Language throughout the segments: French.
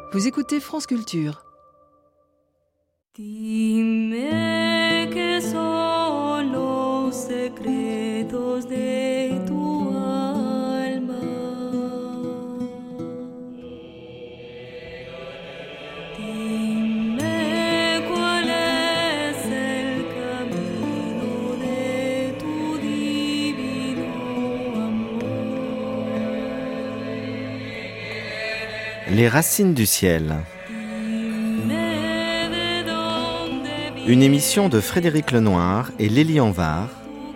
Vous écoutez France Culture. Dime que son los secretos de tu alma. Dime cuál es el camino de tu divino amor. Les racines du ciel. Une émission de Frédéric Lenoir et Lélie Anvar,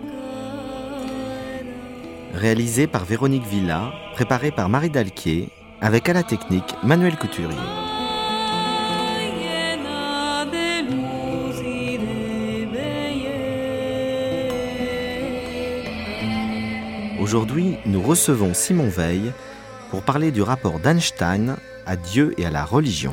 réalisée par Véronique Villa, préparée par Marie Dalquier, avec à la technique Manuel Couturier. Aujourd'hui, nous recevons Simon Veil pour parler du rapport d'Einstein à Dieu et à la religion.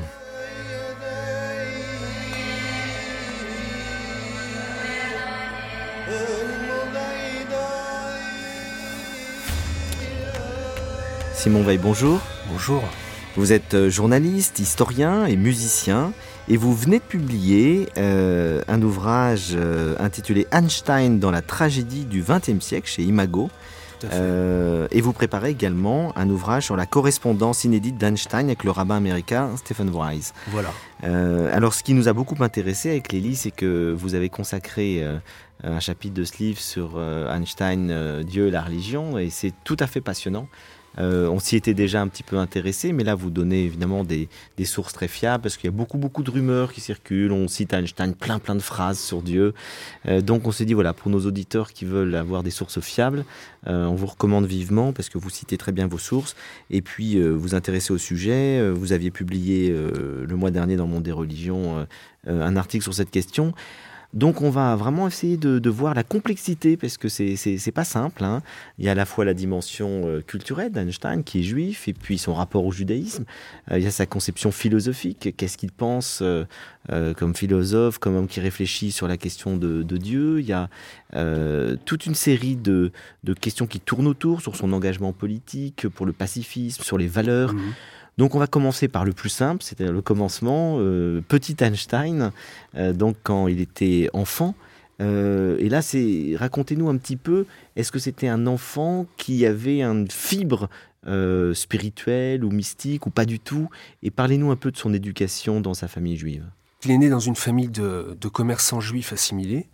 Simon Veil, bonjour. Bonjour. Vous êtes journaliste, historien et musicien et vous venez de publier un ouvrage intitulé Einstein dans la tragédie du XXe siècle chez Imago. Tout à fait. Et vous préparez également un ouvrage sur la correspondance inédite d'Einstein avec le rabbin américain Stephen Wise. Voilà. Alors ce qui nous a beaucoup intéressé avec Lélie, c'est que vous avez consacré un chapitre de ce livre sur Einstein, Dieu et la religion, et c'est tout à fait passionnant. On s'y était déjà un petit peu intéressé, mais là vous donnez évidemment des sources très fiables parce qu'il y a beaucoup de rumeurs qui circulent. On cite Einstein plein de phrases sur Dieu. Donc on s'est dit voilà, pour nos auditeurs qui veulent avoir des sources fiables, on vous recommande vivement parce que vous citez très bien vos sources et puis vous intéressez au sujet. Vous aviez publié le mois dernier dans Monde des religions un article sur cette question. Donc on va vraiment essayer de voir la complexité parce que c'est pas simple, hein. Il y a à la fois la dimension culturelle d'Einstein qui est juif et puis son rapport au judaïsme. Il y a sa conception philosophique, qu'est-ce qu'il pense comme philosophe, comme homme qui réfléchit sur la question de Dieu. Il y a toute une série de questions qui tournent autour sur son engagement politique, pour le pacifisme, sur les valeurs. Mmh. Donc on va commencer par le plus simple, c'est-à-dire le commencement, petit Einstein, donc quand il était enfant. Et là, racontez-nous un petit peu, est-ce que c'était un enfant qui avait une fibre spirituelle ou mystique ou pas du tout? Et parlez-nous un peu de son éducation dans sa famille juive. Il est né dans une famille de commerçants juifs assimilés.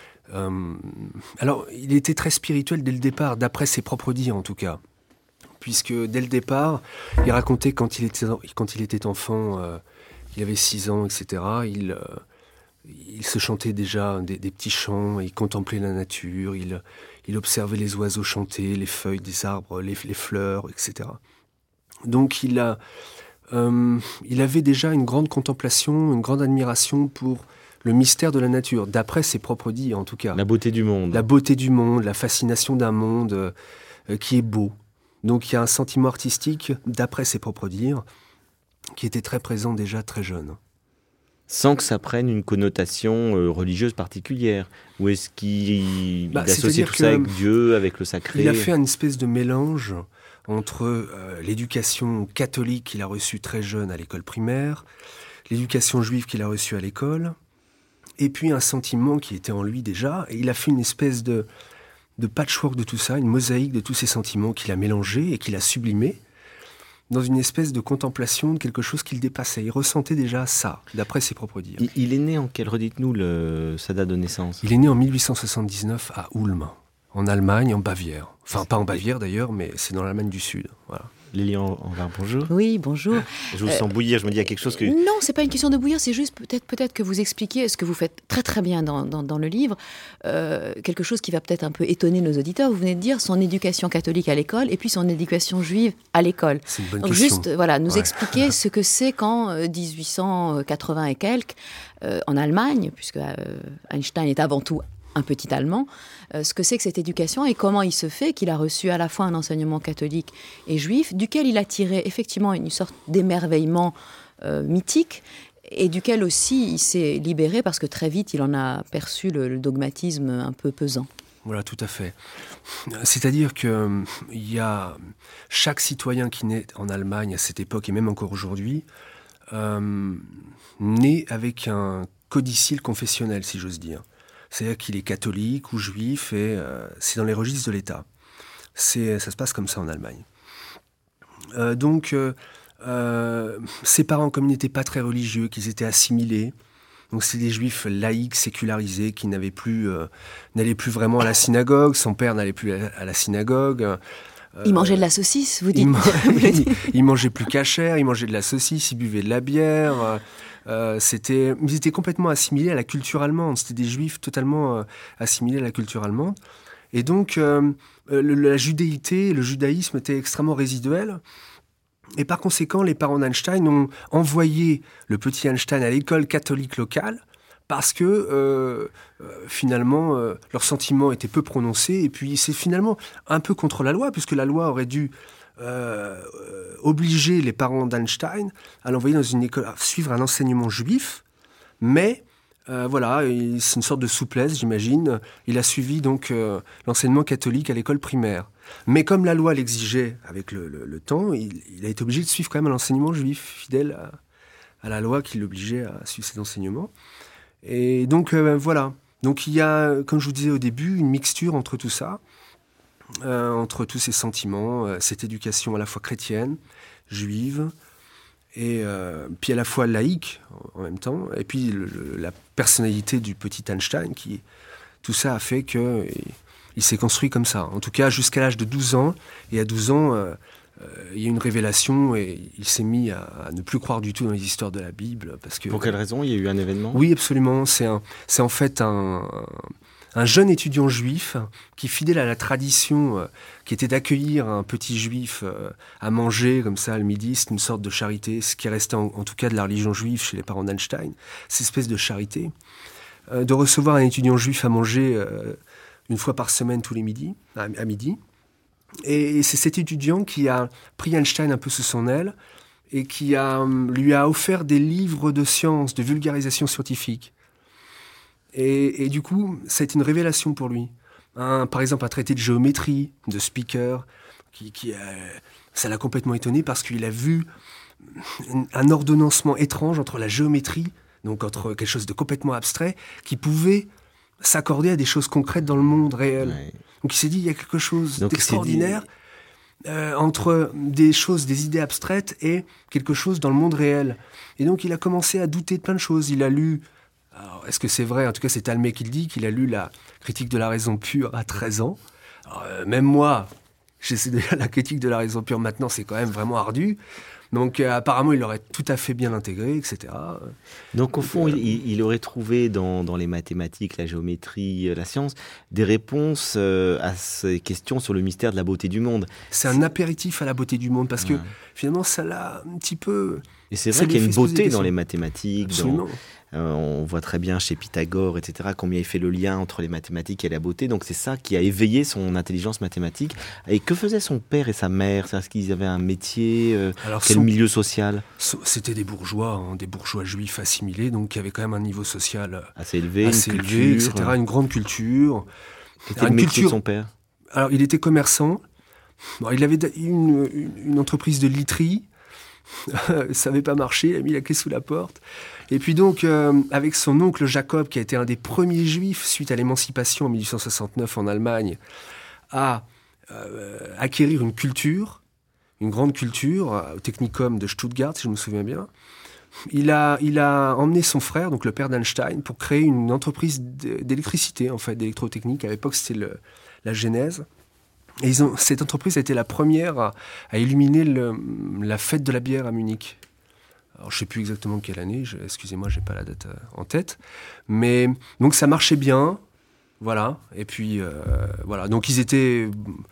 Alors, il était très spirituel dès le départ, d'après ses propres dires en tout cas. Puisque dès le départ, il racontait quand il était enfant, il avait 6 ans, etc., il se chantait déjà des petits chants, il contemplait la nature, il observait les oiseaux chanter, les feuilles des arbres, les fleurs, etc. Donc il avait déjà une grande contemplation, une grande admiration pour le mystère de la nature, d'après ses propres dires en tout cas. La beauté du monde. La beauté du monde, la fascination d'un monde qui est beau. Donc il y a un sentiment artistique, d'après ses propres dires, qui était très présent déjà très jeune. Sans que ça prenne une connotation religieuse particulière? Ou est-ce qu'il associe tout ça avec Dieu, avec le sacré? Il a fait une espèce de mélange entre l'éducation catholique qu'il a reçue très jeune à l'école primaire, l'éducation juive qu'il a reçue à l'école, et puis un sentiment qui était en lui déjà, et il a fait une espèce de patchwork de tout ça, une mosaïque de tous ces sentiments qu'il a mélangés et qu'il a sublimés dans une espèce de contemplation de quelque chose qu'il dépassait. Il ressentait déjà ça, d'après ses propres dires. Il est né en quelle? Redites-nous sa date de naissance. Il est né en 1879 à Ulm, en Allemagne, en Bavière. Enfin, pas en Bavière d'ailleurs, mais c'est dans l'Allemagne du Sud. Voilà. Lélie Anvar, bonjour. Oui, bonjour. Je vous sens bouillir, je me dis il y a quelque chose que... Non, c'est pas une question de bouillir, c'est juste peut-être que vous expliquez ce que vous faites très bien dans le livre, quelque chose qui va peut-être un peu étonner nos auditeurs. Vous venez de dire son éducation catholique à l'école et puis son éducation juive à l'école. C'est une bonne Donc question. juste, nous expliquer ce que c'est qu'en 1880 et quelques, en Allemagne, puisque Einstein est avant tout un petit Allemand, ce que c'est que cette éducation et comment il se fait qu'il a reçu à la fois un enseignement catholique et juif, duquel il a tiré effectivement une sorte d'émerveillement mythique et duquel aussi il s'est libéré parce que très vite il en a perçu le dogmatisme un peu pesant. Voilà, tout à fait. C'est-à-dire que il y a chaque citoyen qui naît en Allemagne à cette époque et même encore aujourd'hui né avec un codicile confessionnel, si j'ose dire. C'est-à-dire qu'il est catholique ou juif, et c'est dans les registres de l'État. Ça se passe comme ça en Allemagne. Donc, ses parents, comme ils n'étaient pas très religieux, qu'ils étaient assimilés, donc c'est des juifs laïcs, sécularisés, qui n'allaient plus vraiment à la synagogue. Son père n'allait plus à la synagogue. Il mangeait de la saucisse, vous dites. Il mangeait plus cachère, il mangeait de la saucisse, il buvait de la bière. Ils étaient complètement assimilés à la culture allemande. C'était des juifs totalement assimilés à la culture allemande. Et donc, la judéité, le judaïsme était extrêmement résiduel. Et par conséquent, les parents d'Einstein ont envoyé le petit Einstein à l'école catholique locale parce que, finalement, leurs sentiments étaient peu prononcés. Et puis, c'est finalement un peu contre la loi, puisque la loi aurait dû obliger les parents d'Einstein à l'envoyer dans une école, à suivre un enseignement juif. Mais, voilà, c'est une sorte de souplesse, j'imagine. Il a suivi donc l'enseignement catholique à l'école primaire. Mais comme la loi l'exigeait avec le temps, il a été obligé de suivre quand même l'enseignement juif, fidèle à la loi qui l'obligeait à suivre cet enseignement. Et donc, voilà. Donc il y a, comme je vous disais au début, une mixture entre tout ça, entre tous ces sentiments, cette éducation à la fois chrétienne, juive, et puis à la fois laïque en même temps, et puis la personnalité du petit Einstein, tout ça a fait que il s'est construit comme ça. En tout cas, jusqu'à l'âge de 12 ans. Et à 12 ans, il y a une révélation et il s'est mis à ne plus croire du tout dans les histoires de la Bible. Parce que, Pour quelle raison? Il y a eu un événement? Oui, absolument. C'est en fait un jeune étudiant juif qui, fidèle à la tradition qui était d'accueillir un petit juif à manger comme ça le midi, c'est une sorte de charité, ce qui restait en tout cas de la religion juive chez les parents d'Einstein, cette espèce de charité, de recevoir un étudiant juif à manger une fois par semaine tous les midis, à midi. Et c'est cet étudiant qui a pris Einstein un peu sous son aile et qui lui a offert des livres de sciences, de vulgarisation scientifique. Et du coup, ça a été une révélation pour lui. Par exemple, un traité de géométrie de Speaker, ça l'a complètement étonné parce qu'il a vu un ordonnancement étrange entre la géométrie, donc entre quelque chose de complètement abstrait, qui pouvait s'accorder à des choses concrètes dans le monde réel. Ouais. Donc il s'est dit, il y a quelque chose d'extraordinaire entre des choses, des idées abstraites et quelque chose dans le monde réel. Et donc il a commencé à douter de plein de choses. Il a lu, alors, est-ce que c'est vrai? En tout cas, c'est Talmé qui le dit, qu'il a lu la critique de la raison pure à 13 ans. Alors, même moi, j'essaie de lire la critique de la raison pure maintenant, c'est quand même vraiment ardu. Donc apparemment, il aurait tout à fait bien intégré, etc. Donc au fond, il aurait trouvé dans les mathématiques, la géométrie, la science, des réponses à ces questions sur le mystère de la beauté du monde. C'est un apéritif à la beauté du monde, parce que finalement, ça l'a un petit peu... Et c'est vrai qu'il y a une beauté dans les mathématiques. Absolument. On voit très bien chez Pythagore, etc., combien il fait le lien entre les mathématiques et la beauté. Donc c'est ça qui a éveillé son intelligence mathématique. Et que faisaient son père et sa mère? Est-ce qu'ils avaient un métier? Quel milieu social? C'était des bourgeois juifs assimilés, donc qui avaient quand même un niveau social assez élevé, etc., une grande culture. Quel était le métier de son père? Alors il était commerçant. Bon, il avait une entreprise de literie. Ça n'avait pas marché, il a mis la clé sous la porte. Et puis donc, avec son oncle Jacob, qui a été un des premiers juifs suite à l'émancipation en 1869 en Allemagne, à acquérir une grande culture, au Technikum de Stuttgart, si je me souviens bien. Il a emmené son frère, donc le père d'Einstein, pour créer une entreprise d'électricité, en fait, d'électrotechnique. À l'époque, c'était la genèse. Et cette entreprise a été la première à illuminer la fête de la bière à Munich. Alors, je ne sais plus exactement quelle année, excusez-moi, je n'ai pas la date en tête. Mais donc ça marchait bien, voilà. Et puis, voilà. Donc ils étaient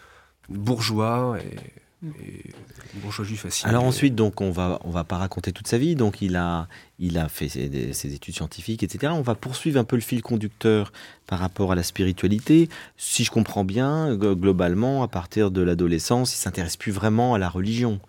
bourgeois et bourgeois juifs assimilés. Alors ensuite, donc, on va pas raconter toute sa vie. Donc il a fait ses études scientifiques, etc. On va poursuivre un peu le fil conducteur par rapport à la spiritualité. Si je comprends bien, globalement, à partir de l'adolescence, il s'intéresse plus vraiment à la religion.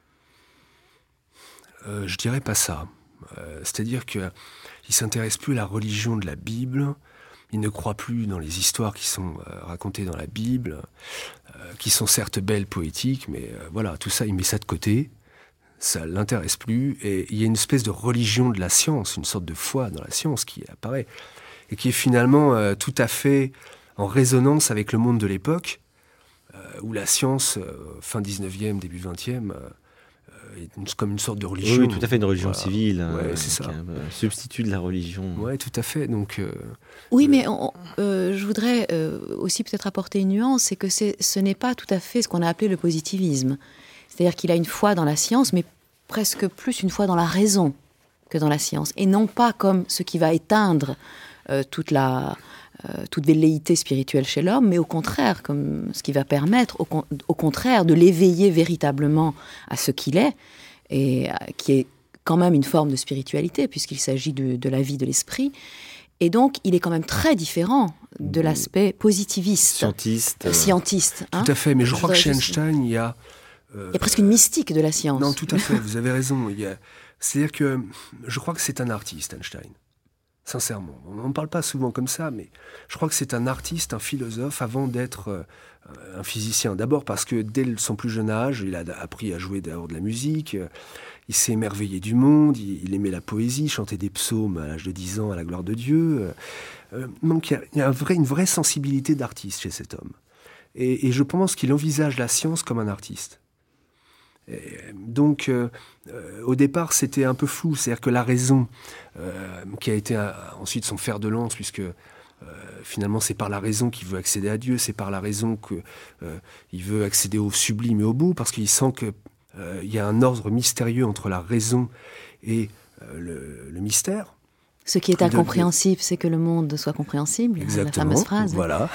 Je dirais pas ça. C'est-à-dire qu'il s'intéresse plus à la religion de la Bible. Il ne croit plus dans les histoires qui sont racontées dans la Bible, qui sont certes belles, poétiques, mais voilà, tout ça, il met ça de côté. ça l'intéresse plus. Et il y a une espèce de religion de la science, une sorte de foi dans la science qui apparaît et qui est finalement tout à fait en résonance avec le monde de l'époque, où la science, fin 19e, début 20e, est comme une sorte de religion. Oui, tout à fait, une religion Voilà. civile, Ouais, c'est ça. un substitut de la religion. Oui, tout à fait. Donc, Oui, mais je voudrais aussi peut-être apporter une nuance, c'est que ce n'est pas tout à fait ce qu'on a appelé le positivisme. C'est-à-dire qu'il a une foi dans la science, mais presque plus une foi dans la raison que dans la science. Et non pas comme ce qui va éteindre toute velléité spirituelle chez l'homme, mais au contraire, comme ce qui va permettre, au contraire, de l'éveiller véritablement à ce qu'il est, et qui est quand même une forme de spiritualité, puisqu'il s'agit de la vie de l'esprit. Et donc, il est quand même très différent de l'aspect positiviste, scientiste. Tout à fait, mais je crois que chez Einstein, il y a presque une mystique de la science. Non, tout à fait, vous avez raison. C'est-à-dire que je crois que c'est un artiste, Einstein. Sincèrement. On n'en parle pas souvent comme ça, mais je crois que c'est un artiste, un philosophe, avant d'être un physicien. D'abord parce que dès son plus jeune âge, il a appris à jouer d'abord de la musique, il s'est émerveillé du monde, il aimait la poésie, chantait des psaumes à l'âge de 10 ans à la gloire de Dieu. Donc il y a une vraie sensibilité d'artiste chez cet homme. Et je pense qu'il envisage la science comme un artiste. Donc, au départ, c'était un peu flou. C'est-à-dire que la raison, qui a été ensuite son fer de lance, puisque finalement, c'est par la raison qu'il veut accéder à Dieu, c'est par la raison qu'il veut accéder au sublime et au beau, parce qu'il sent qu'il y a un ordre mystérieux entre la raison et le mystère. Ce qui est incompréhensible, c'est que le monde soit compréhensible. Exactement, la fameuse phrase. Voilà.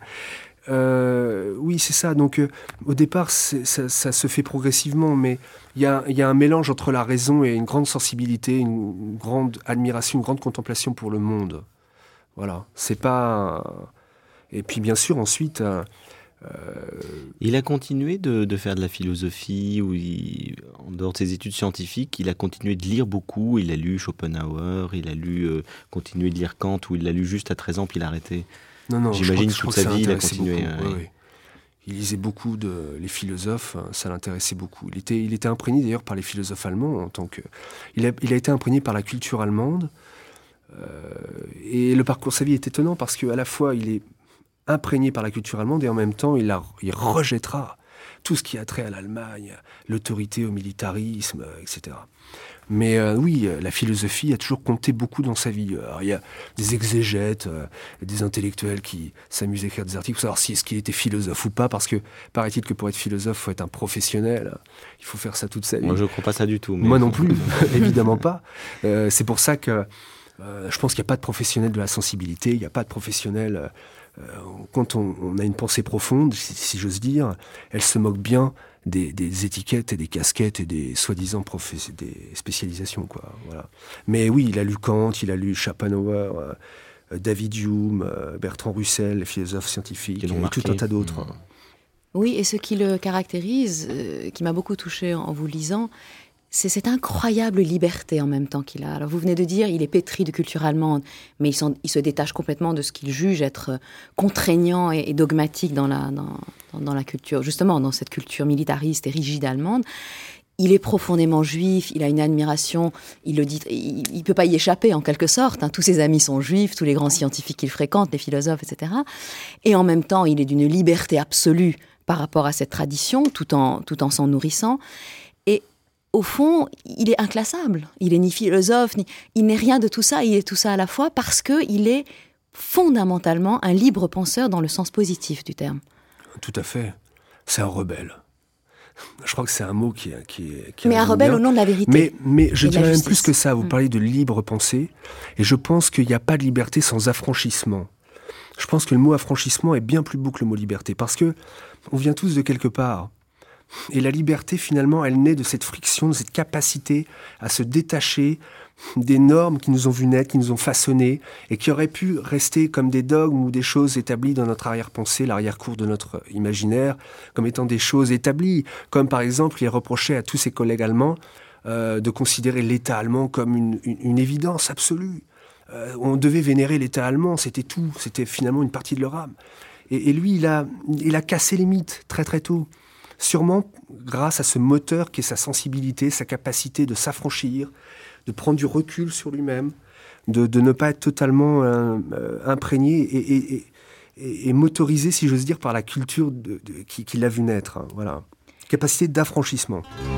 Oui, c'est ça. Donc, au départ, ça se fait progressivement, mais il y a un mélange entre la raison et une grande sensibilité, une grande admiration, une grande contemplation pour le monde. Voilà. C'est pas. Et puis, bien sûr, ensuite. Il a continué de faire de la philosophie, en dehors de ses études scientifiques, il a continué de lire beaucoup. Il a lu Schopenhauer, il a continué de lire Kant, ou il l'a lu juste à 13 ans, puis il a arrêté. Non, j'imagine toute sa vie, il a continué. Oui. Il lisait beaucoup les philosophes, ça l'intéressait beaucoup. Il était imprégné d'ailleurs par les philosophes allemands en tant que. Il a été imprégné par la culture allemande. Et le parcours de sa vie est étonnant parce qu'à la fois il est imprégné par la culture allemande et en même temps il rejettera tout ce qui a trait à l'Allemagne, l'autorité, au militarisme, etc. Mais oui, la philosophie a toujours compté beaucoup dans sa vie. Alors, il y a des exégètes, des intellectuels qui s'amusent à écrire des articles pour savoir si est-ce qu'il était philosophe ou pas, parce que paraît-il que pour être philosophe, il faut être un professionnel. Il faut faire ça toute sa vie. Moi, je ne crois pas ça du tout. Mais... Moi non plus, évidemment pas. C'est pour ça que je pense qu'il n'y a pas de professionnel de la sensibilité, il n'y a pas de professionnel... quand on a une pensée profonde, si j'ose dire, elle se moque bien des étiquettes et des casquettes et des soi-disant des spécialisations, quoi. Voilà. Mais oui, il a lu Kant, il a lu Schopenhauer, David Hume, Bertrand Russell, les philosophes scientifiques, et tout un tas d'autres. Oui, et ce qui le caractérise, qui m'a beaucoup touchée en vous lisant, c'est cette incroyable liberté en même temps qu'il a. Alors vous venez de dire, il est pétri de culture allemande, mais il se détache complètement de ce qu'il juge être contraignant et dogmatique dans la culture, justement dans cette culture militariste et rigide allemande. Il est profondément juif, il a une admiration, il le dit, il peut pas y échapper en quelque sorte. Tous ses amis sont juifs, tous les grands scientifiques qu'il fréquente, les philosophes, etc. Et en même temps, il est d'une liberté absolue par rapport à cette tradition, tout en s'en nourrissant. Et au fond, il est inclassable. Il n'est ni philosophe, il n'est rien de tout ça. Il est tout ça à la fois parce qu'il est fondamentalement un libre penseur dans le sens positif du terme. Tout à fait. C'est un rebelle. Je crois que c'est un mot qui mais un rebelle bien. Au nom de la vérité. Mais je dirais même plus que ça. Vous parlez de libre pensée. Et je pense qu'il n'y a pas de liberté sans affranchissement. Je pense que le mot affranchissement est bien plus beau que le mot liberté. Parce que on vient tous de quelque part. Et la liberté, finalement, elle naît de cette friction, de cette capacité à se détacher des normes qui nous ont vu naître, qui nous ont façonnés, et qui auraient pu rester comme des dogmes ou des choses établies dans notre arrière-pensée, l'arrière-cour de notre imaginaire, comme étant des choses établies. Comme par exemple, il est reproché à tous ses collègues allemands de considérer l'État allemand comme une évidence absolue. On devait vénérer l'État allemand, c'était tout, c'était finalement une partie de leur âme. Et lui, il a cassé les mythes très très tôt. sûrement grâce à ce moteur qui est sa sensibilité, sa capacité de s'affranchir, de prendre du recul sur lui-même, de ne pas être totalement imprégné et motorisé, si j'ose dire, par la culture qui l'a vu naître. Hein, voilà. Capacité d'affranchissement.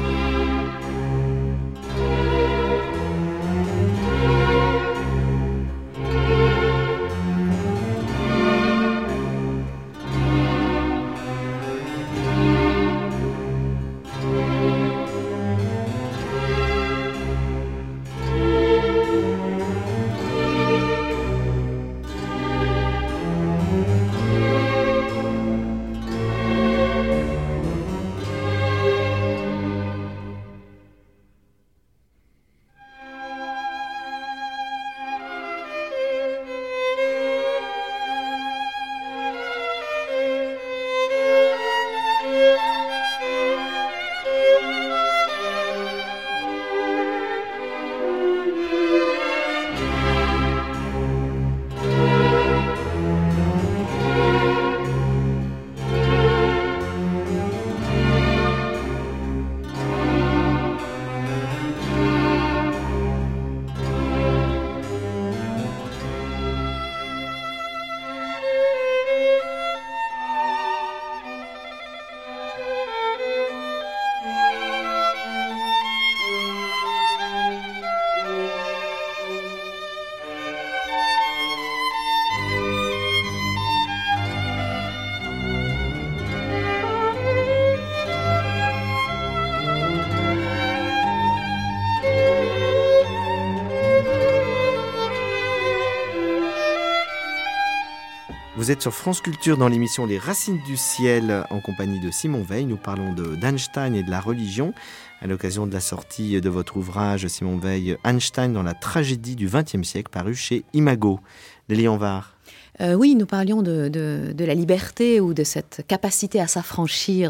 Vous êtes sur France Culture dans l'émission Les Racines du Ciel en compagnie de Simon Weil. Nous parlons d'Einstein et de la religion à l'occasion de la sortie de votre ouvrage, Simon Weil, Einstein dans la tragédie du XXe siècle, paru chez Imago. Lélie Anvar. Oui, nous parlions de la liberté ou de cette capacité à s'affranchir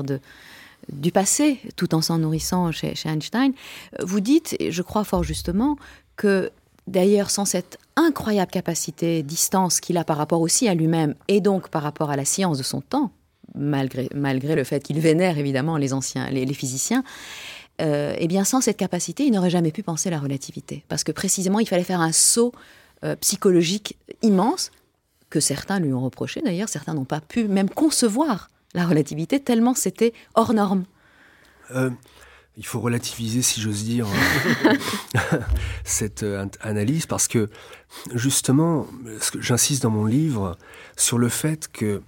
du passé tout en s'en nourrissant chez Einstein. Vous dites, et je crois fort justement, que d'ailleurs sans cette incroyable capacité, distance qu'il a par rapport aussi à lui-même et donc par rapport à la science de son temps, malgré le fait qu'il vénère évidemment les physiciens, eh bien sans cette capacité, il n'aurait jamais pu penser la relativité. Parce que précisément, il fallait faire un saut psychologique immense, que certains lui ont reproché d'ailleurs, certains n'ont pas pu même concevoir la relativité, tellement c'était hors norme. Il faut relativiser, si j'ose dire, cette analyse, parce que, justement, j'insiste dans mon livre sur le fait que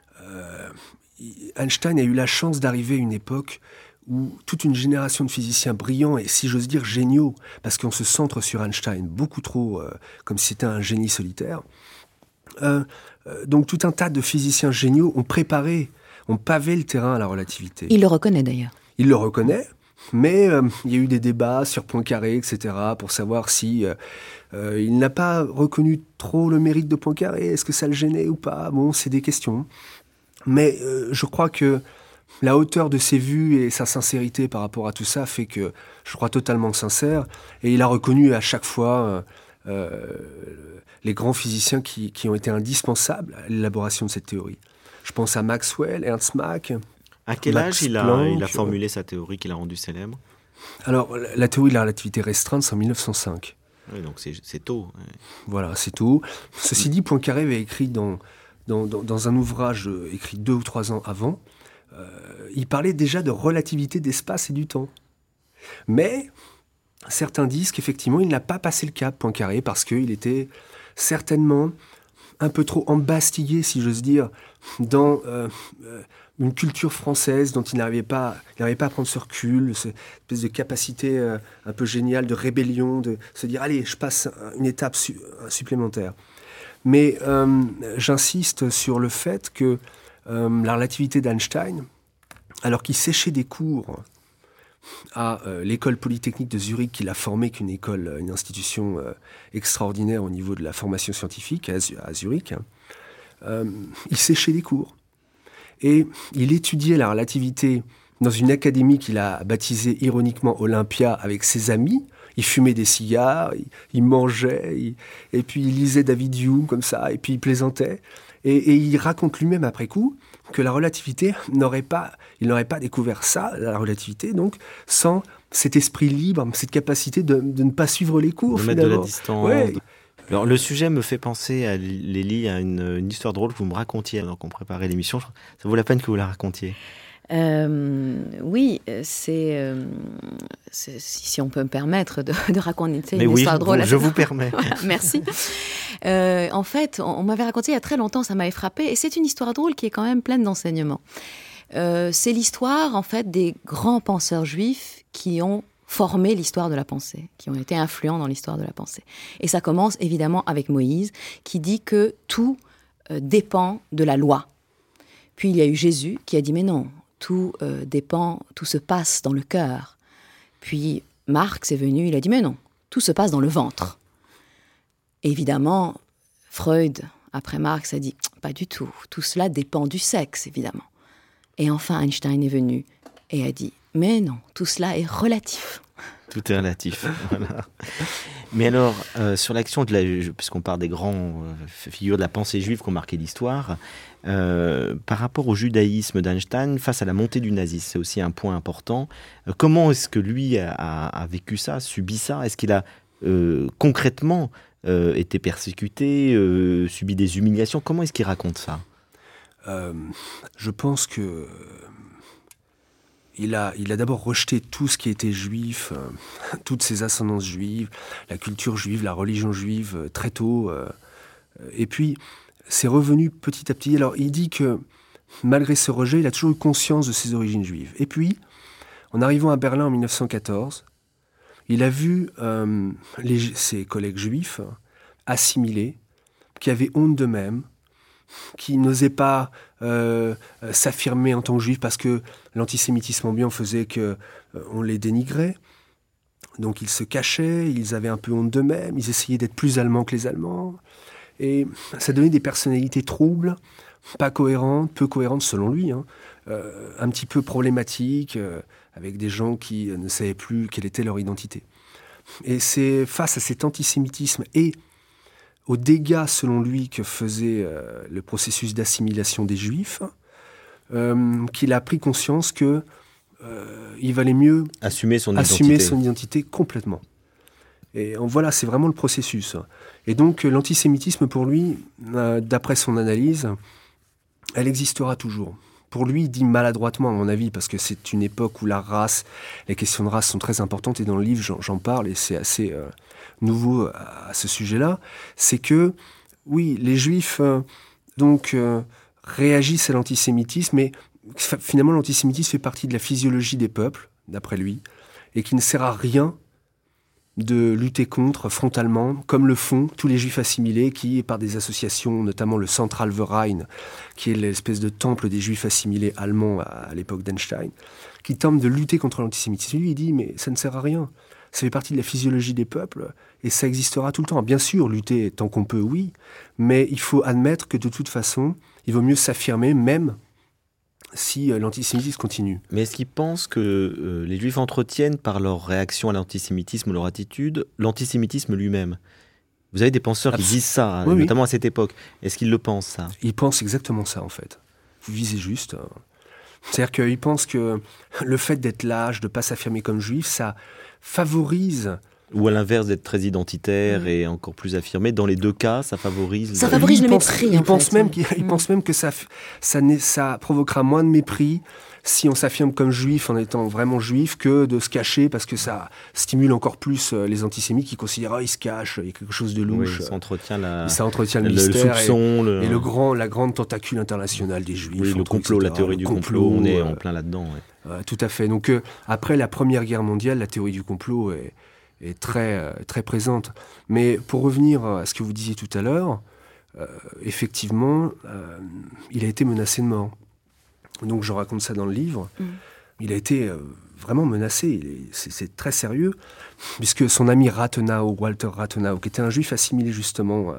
Einstein a eu la chance d'arriver à une époque où toute une génération de physiciens brillants et, si j'ose dire, géniaux, parce qu'on se centre sur Einstein beaucoup trop comme si c'était un génie solitaire. Donc tout un tas de physiciens géniaux ont pavé le terrain à la relativité. Il le reconnaît d'ailleurs. Il le reconnaît. Mais il y a eu des débats sur Poincaré, etc., pour savoir si il n'a pas reconnu trop le mérite de Poincaré. Est-ce que ça le gênait ou pas ? Bon, c'est des questions. Mais je crois que la hauteur de ses vues et sa sincérité par rapport à tout ça fait que je crois totalement sincère. Et il a reconnu à chaque fois les grands physiciens qui ont été indispensables à l'élaboration de cette théorie. Je pense à Maxwell, Ernst Mach. À quel âge il a formulé sa théorie qu'il a rendue célèbre ? Alors, la théorie de la relativité restreinte, c'est en 1905. Oui, donc c'est tôt. Ouais. Voilà, c'est tôt. Ceci dit, Poincaré avait écrit dans un ouvrage écrit 2 ou 3 ans avant, il parlait déjà de relativité d'espace et du temps. Mais certains disent qu'effectivement, il n'a pas passé le cap, Poincaré, parce qu'il était certainement un peu trop embastillé, si j'ose dire, dans une culture française dont il n'arrivait pas à prendre ce recul, cette espèce de capacité un peu géniale de rébellion, de se dire « Allez, je passe une étape supplémentaire ». Mais j'insiste sur le fait que la relativité d'Einstein, alors qu'il séchait des cours à l'école polytechnique de Zurich, qu'il a formée, une institution extraordinaire au niveau de la formation scientifique à Zurich, il séchait des cours. Et il étudiait la relativité dans une académie qu'il a baptisée ironiquement Olympia avec ses amis. Il fumait des cigares, il mangeait, et puis il lisait David Hume comme ça, et puis il plaisantait. Et il raconte lui-même après coup que la relativité il n'aurait pas découvert ça, la relativité, donc, sans cet esprit libre, cette capacité de ne pas suivre les cours, De mettre de la finalement. distance. Ouais. Alors, le sujet me fait penser, à Lélie, à une histoire drôle que vous me racontiez alors qu'on préparait l'émission. Ça vaut la peine que vous la racontiez. Oui, si on peut me permettre de raconter Mais une oui, histoire drôle. je vous permets. Voilà, merci. En fait, on m'avait raconté il y a très longtemps, ça m'avait frappé, et c'est une histoire drôle qui est quand même pleine d'enseignements. C'est l'histoire, en fait, des grands penseurs juifs qui ont formé l'histoire de la pensée, qui ont été influents dans l'histoire de la pensée. Et ça commence évidemment avec Moïse, qui dit que tout dépend de la loi. Puis il y a eu Jésus qui a dit « mais non, tout dépend, tout se passe dans le cœur ». Puis Marx est venu, il a dit « mais non, tout se passe dans le ventre ». Évidemment, Freud, après Marx, a dit « pas du tout, tout cela dépend du sexe, évidemment ». Et enfin Einstein est venu et a dit « mais non, tout cela est relatif ». Tout est relatif. Voilà. Mais alors, sur l'action puisqu'on parle des grands figures de la pensée juive qui ont marqué l'histoire, par rapport au judaïsme d'Einstein face à la montée du nazisme, c'est aussi un point important. Comment est-ce que lui a vécu ça, subi ça? Est-ce qu'il a concrètement été persécuté, subi des humiliations? Comment est-ce qu'il raconte ça? Je pense que il a d'abord rejeté tout ce qui était juif, toutes ses ascendances juives, la culture juive, la religion juive, très tôt. Et puis, c'est revenu petit à petit. Alors, il dit que, malgré ce rejet, il a toujours eu conscience de ses origines juives. Et puis, en arrivant à Berlin en 1914, il a vu ses collègues juifs assimilés, qui avaient honte d'eux-mêmes, qui n'osaient pas s'affirmer en tant que juifs parce que l'antisémitisme ambiant faisait qu'on les dénigrait. Donc ils se cachaient, ils avaient un peu honte d'eux-mêmes, ils essayaient d'être plus allemands que les Allemands. Et ça donnait des personnalités troubles, pas cohérentes, peu cohérentes selon lui, un petit peu problématiques, avec des gens qui ne savaient plus quelle était leur identité. Et c'est face à cet antisémitisme et aux dégâts, selon lui, que faisait le processus d'assimilation des Juifs, qu'il a pris conscience que il valait mieux assumer son identité complètement. Et voilà, c'est vraiment le processus. Et donc, l'antisémitisme, pour lui, d'après son analyse, elle existera toujours. Pour lui, il dit maladroitement, à mon avis, parce que c'est une époque où la race, les questions de race sont très importantes, et dans le livre, j'en parle, et c'est assez nouveau à ce sujet-là, c'est que, oui, les Juifs réagissent à l'antisémitisme, mais finalement, l'antisémitisme fait partie de la physiologie des peuples, d'après lui, et qui ne sert à rien de lutter contre frontalement, comme le font tous les Juifs assimilés qui, par des associations, notamment le Zentralverein, qui est l'espèce de temple des Juifs assimilés allemands à l'époque d'Einstein, qui tentent de lutter contre l'antisémitisme. Lui, il dit, mais ça ne sert à rien. Ça fait partie de la physiologie des peuples et ça existera tout le temps. Bien sûr, lutter tant qu'on peut, oui, mais il faut admettre que de toute façon, il vaut mieux s'affirmer, même si l'antisémitisme continue. Mais est-ce qu'ils pensent que les Juifs entretiennent, par leur réaction à l'antisémitisme ou leur attitude, l'antisémitisme lui-même? Vous avez des penseurs qui disent ça, oui, notamment à cette époque. Est-ce qu'ils le pensent, ça? Ils pensent exactement ça, en fait. Vous visez juste. C'est-à-dire qu'ils pensent que le fait d'être lâche, de ne pas s'affirmer comme juif, ça favorise... Ou à l'inverse, d'être très identitaire et encore plus affirmé. Dans les deux cas, ça favorise... Ça favorise le mépris, Ils pensent même que ça provoquera moins de mépris si on s'affirme comme juif en étant vraiment juif que de se cacher, parce que ça stimule encore plus les antisémites qui considèrent ils se cachent, il y a quelque chose de louche. Oui, ça entretient le mystère soupçon, et la grande tentacule internationale des juifs. Oui, le complot, la théorie du complot, on est en plein là-dedans. Ouais. Tout à fait. Donc après la Première Guerre mondiale, la théorie du complot est très, très présente. Mais pour revenir à ce que vous disiez tout à l'heure, effectivement, il a été menacé de mort. Donc je raconte ça dans le livre. Il a été vraiment menacé. C'est très sérieux, puisque son ami Walter Rathenau, qui était un juif assimilé justement,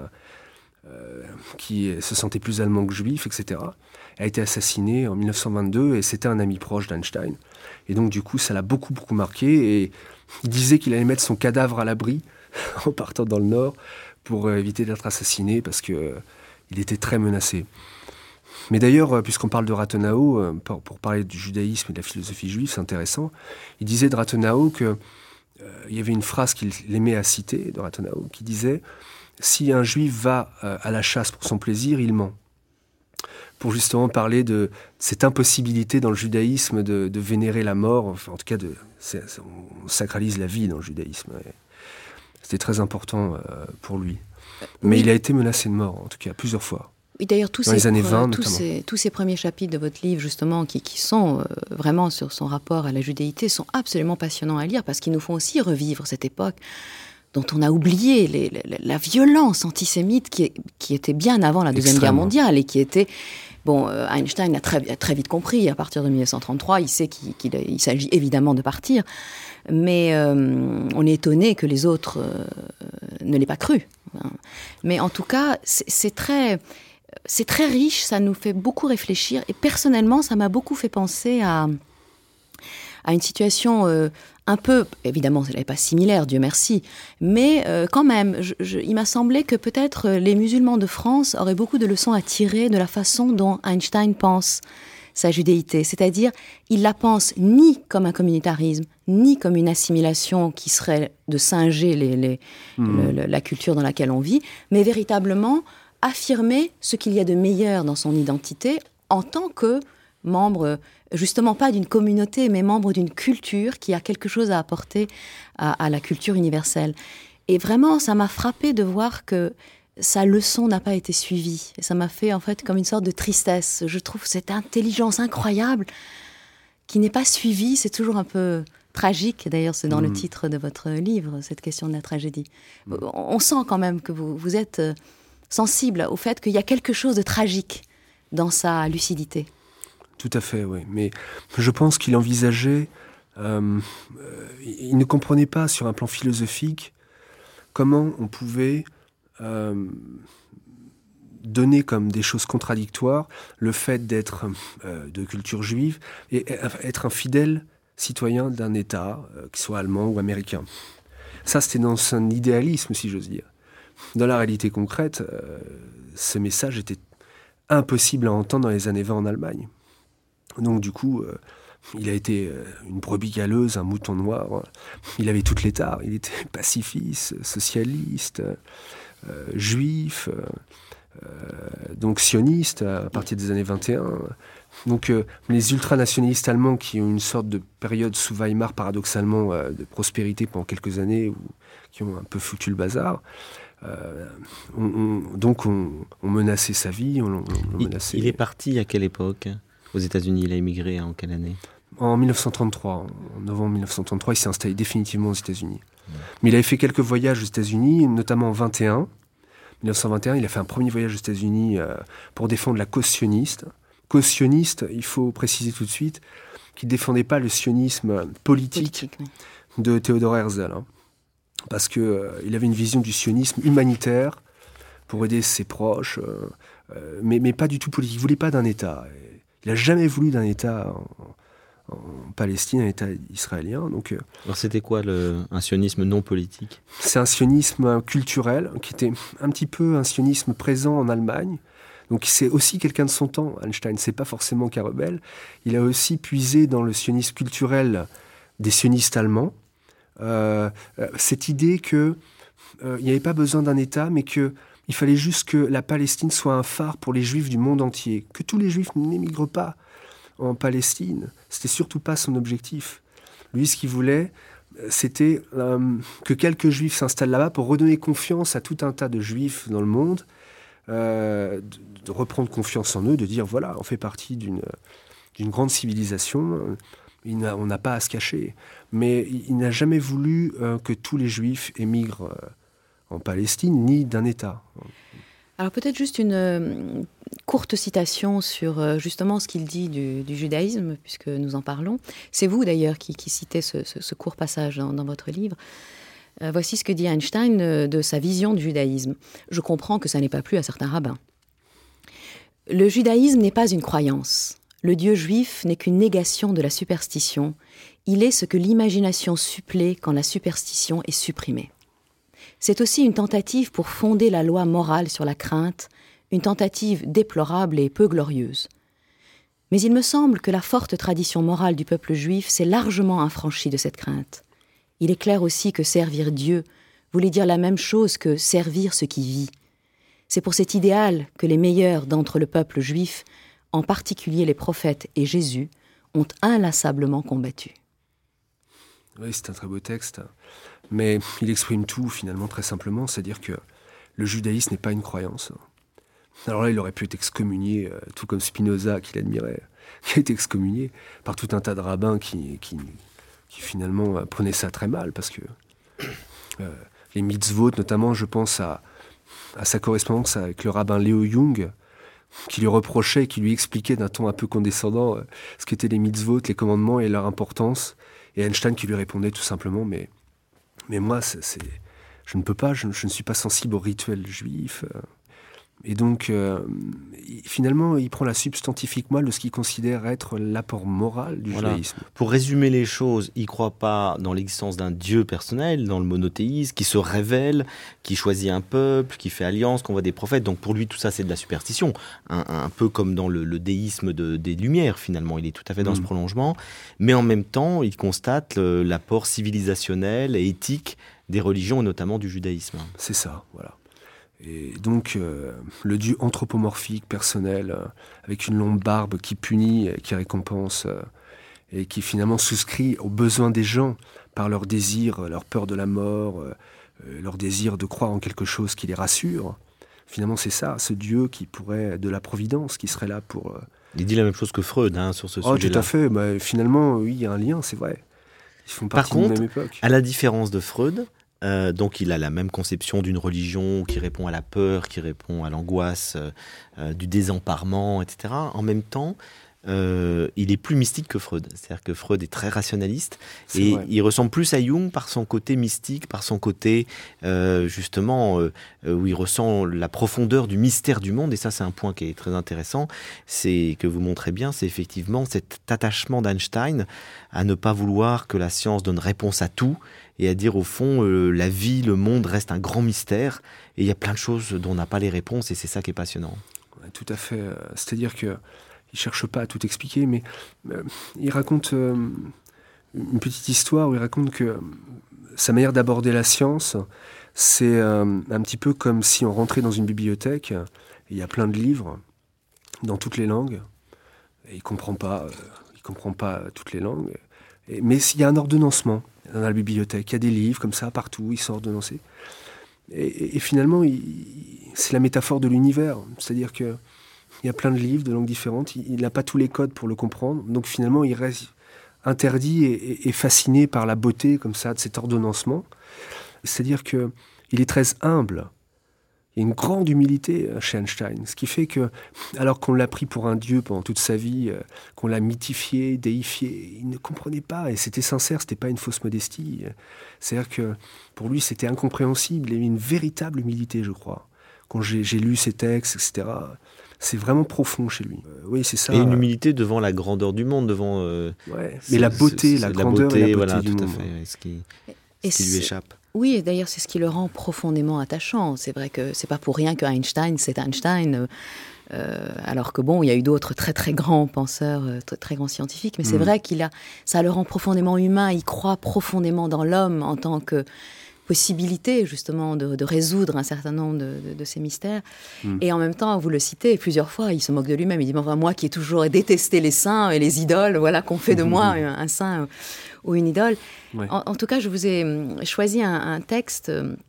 qui se sentait plus allemand que juif, etc., a été assassiné en 1922, et c'était un ami proche d'Einstein. Et donc du coup, ça l'a beaucoup, beaucoup marqué, et il disait qu'il allait mettre son cadavre à l'abri en partant dans le Nord pour éviter d'être assassiné, parce qu'il était très menacé. Mais d'ailleurs, puisqu'on parle de Rathenau, pour parler du judaïsme et de la philosophie juive, c'est intéressant. Il disait de Rathenau que il y avait une phrase qu'il aimait à citer de Rathenau qui disait « Si un juif va à la chasse pour son plaisir, il ment ». Pour justement parler de cette impossibilité dans le judaïsme de vénérer la mort, enfin, en tout cas, on sacralise la vie dans le judaïsme. Et c'était très important pour lui. Mais Oui. il a été menacé de mort, en tout cas, plusieurs fois. Oui, d'ailleurs, Dans les années 20, notamment. tous ces premiers chapitres de votre livre, justement, qui sont vraiment sur son rapport à la judéité, sont absolument passionnants à lire parce qu'ils nous font aussi revivre cette époque dont on a oublié la violence antisémite qui était bien avant la Deuxième Guerre mondiale et qui était... Bon, Einstein a très vite compris, à partir de 1933, il sait qu'il s'agit évidemment de partir, mais on est étonné que les autres ne l'aient pas cru. Mais en tout cas, c'est très riche, ça nous fait beaucoup réfléchir, et personnellement, ça m'a beaucoup fait penser à une situation un peu, évidemment, elle n'est pas similaire, Dieu merci, mais quand même, il m'a semblé que peut-être les musulmans de France auraient beaucoup de leçons à tirer de la façon dont Einstein pense sa judéité. C'est-à-dire, il la pense ni comme un communautarisme, ni comme une assimilation qui serait de singer la culture dans laquelle on vit, mais véritablement affirmer ce qu'il y a de meilleur dans son identité en tant que membre, justement pas d'une communauté, mais membre d'une culture qui a quelque chose à apporter à la culture universelle. Et vraiment, ça m'a frappé de voir que sa leçon n'a pas été suivie. Et ça m'a fait en fait comme une sorte de tristesse. Je trouve cette intelligence incroyable qui n'est pas suivie. C'est toujours un peu tragique. D'ailleurs, c'est dans le titre de votre livre, cette question de la tragédie. On sent quand même que vous êtes sensible au fait qu'il y a quelque chose de tragique dans sa lucidité. Tout à fait, oui. Mais je pense qu'il envisageait... il ne comprenait pas sur un plan philosophique comment on pouvait donner comme des choses contradictoires le fait d'être de culture juive et être un fidèle citoyen d'un État, qu'il soit allemand ou américain. Ça, c'était dans son idéalisme, si j'ose dire. Dans la réalité concrète, ce message était impossible à entendre dans les années 20 en Allemagne. Donc du coup, il a été une brebis galeuse, un mouton noir. Il avait toutes les tares. Il était pacifiste, socialiste, juif, donc sioniste à partir des années 21. Donc les ultranationalistes allemands qui ont une sorte de période sous Weimar paradoxalement de prospérité pendant quelques années, ou qui ont un peu foutu le bazar, on menaçait sa vie. On menaçait... Il est parti à quelle époque ? Aux États-Unis, il a émigré en quelle année ? En 1933, en novembre 1933, il s'est installé définitivement aux États-Unis. Mais il avait fait quelques voyages aux États-Unis, notamment en 1921, il a fait un premier voyage aux États-Unis pour défendre la cause sioniste. Cause sioniste, il faut préciser tout de suite, qu'il ne défendait pas le sionisme politique oui. de Theodor Herzl, parce qu'il avait une vision du sionisme humanitaire pour aider ses proches, mais pas du tout politique. Il ne voulait pas d'un État. Il n'a jamais voulu d'un État en Palestine, un État israélien. Donc, alors c'était quoi un sionisme non politique ? C'est un sionisme culturel qui était un petit peu un sionisme présent en Allemagne. Donc c'est aussi quelqu'un de son temps. Einstein, c'est pas forcément qu'un rebelle. Il a aussi puisé dans le sionisme culturel des sionistes allemands cette idée que il n'y avait pas besoin d'un État, mais que il fallait juste que la Palestine soit un phare pour les Juifs du monde entier. Que tous les Juifs n'émigrent pas en Palestine. C'était surtout pas son objectif. Lui, ce qu'il voulait, c'était que quelques Juifs s'installent là-bas pour redonner confiance à tout un tas de Juifs dans le monde, de reprendre confiance en eux, de dire, voilà, on fait partie d'une grande civilisation, on n'a pas à se cacher. Mais il n'a jamais voulu que tous les Juifs émigrent en Palestine, ni d'un État. Alors peut-être juste une courte citation sur justement ce qu'il dit du judaïsme, puisque nous en parlons. C'est vous d'ailleurs qui citez ce court passage dans votre livre. Voici ce que dit Einstein de sa vision du judaïsme. Je comprends que ça n'est pas plu à certains rabbins. Le judaïsme n'est pas une croyance. Le Dieu juif n'est qu'une négation de la superstition. Il est ce que l'imagination supplée quand la superstition est supprimée. C'est aussi une tentative pour fonder la loi morale sur la crainte, une tentative déplorable et peu glorieuse. Mais il me semble que la forte tradition morale du peuple juif s'est largement infranchie de cette crainte. Il est clair aussi que servir Dieu voulait dire la même chose que servir ce qui vit. C'est pour cet idéal que les meilleurs d'entre le peuple juif, en particulier les prophètes et Jésus, ont inlassablement combattu. Oui, c'est un très beau texte, mais il exprime tout finalement très simplement, c'est-à-dire que le judaïsme n'est pas une croyance. Alors là, il aurait pu être excommunié, tout comme Spinoza, qu'il admirait, qui a été excommunié par tout un tas de rabbins qui finalement prenaient ça très mal, parce que les mitzvot, notamment, je pense à sa correspondance avec le rabbin Léo Jung, qui lui reprochait, qui lui expliquait d'un ton un peu condescendant ce qu'étaient les mitzvot, les commandements et leur importance, et Einstein qui lui répondait tout simplement, mais moi, je ne peux pas, je ne suis pas sensible aux rituels juifs. Et donc, finalement, il prend la substantifique moelle de ce qu'il considère être l'apport moral du judaïsme. Pour résumer les choses, il ne croit pas dans l'existence d'un Dieu personnel, dans le monothéisme, qui se révèle, qui choisit un peuple, qui fait alliance, qu'on voit des prophètes. Donc pour lui, tout ça, c'est de la superstition. Un peu comme dans le déisme des Lumières, finalement. Il est tout à fait dans ce prolongement. Mais en même temps, il constate l'apport civilisationnel et éthique des religions, et notamment du judaïsme. C'est ça, voilà. Et donc, le dieu anthropomorphique, personnel, avec une longue barbe qui punit, qui récompense, et qui finalement souscrit aux besoins des gens par leur désir, leur peur de la mort, leur désir de croire en quelque chose qui les rassure. Finalement, c'est ça, ce dieu qui pourrait, de la providence, qui serait là pour... Il dit la même chose que Freud sur ce sujet-là. Tout à fait. Bah, finalement, oui, il y a un lien, c'est vrai. Ils font partie de la même époque. À la différence de Freud... donc il a la même conception d'une religion qui répond à la peur, qui répond à l'angoisse, du désemparement, etc. En même temps, il est plus mystique que Freud. C'est-à-dire que Freud est très rationaliste et vrai. Il ressemble plus à Jung par son côté mystique, par son côté justement où il ressent la profondeur du mystère du monde. Et ça, c'est un point qui est très intéressant, c'est que vous montrez bien, c'est effectivement cet attachement d'Einstein à ne pas vouloir que la science donne réponse à tout et à dire au fond, la vie, le monde reste un grand mystère et il y a plein de choses dont on n'a pas les réponses et c'est ça qui est passionnant. Ouais, tout à fait. C'est-à-dire qu'il ne cherche pas à tout expliquer, mais il raconte une petite histoire où il raconte que sa manière d'aborder la science, c'est un petit peu comme si on rentrait dans une bibliothèque et il y a plein de livres dans toutes les langues et il ne comprend pas toutes les langues, mais il y a un ordonnancement dans la bibliothèque, il y a des livres comme ça partout, ils sont ordonnancés. Et finalement, c'est la métaphore de l'univers. C'est-à-dire qu'il y a plein de livres de langues différentes, il n'a pas tous les codes pour le comprendre. Donc finalement, il reste interdit et fasciné par la beauté comme ça de cet ordonnancement. C'est-à-dire qu'il est très humble. Il y a une grande humilité chez Einstein, ce qui fait que, alors qu'on l'a pris pour un dieu pendant toute sa vie, qu'on l'a mythifié, déifié, il ne comprenait pas, et c'était sincère, c'était pas une fausse modestie. C'est-à-dire que, pour lui, c'était incompréhensible, il y avait une véritable humilité, je crois. Quand j'ai lu ses textes, etc., c'est vraiment profond chez lui. Oui, c'est ça. Et une humilité devant la grandeur du monde, devant... mais la beauté, la grandeur et la beauté voilà, du tout monde. À fait, ce qui lui échappe. Oui, et d'ailleurs, c'est ce qui le rend profondément attachant. C'est vrai que c'est pas pour rien que Einstein, c'est Einstein, alors que bon, il y a eu d'autres très très grands penseurs, très, très grands scientifiques, mais c'est vrai ça le rend profondément humain. Il croit profondément dans l'homme en tant que possibilité, justement, de résoudre un certain nombre de ces mystères. Et en même temps, vous le citez plusieurs fois, il se moque de lui-même. Il dit, enfin, moi qui ai toujours détesté les saints et les idoles, voilà qu'on fait de moi un saint ou une idole. Ouais. En tout cas, je vous ai choisi un texte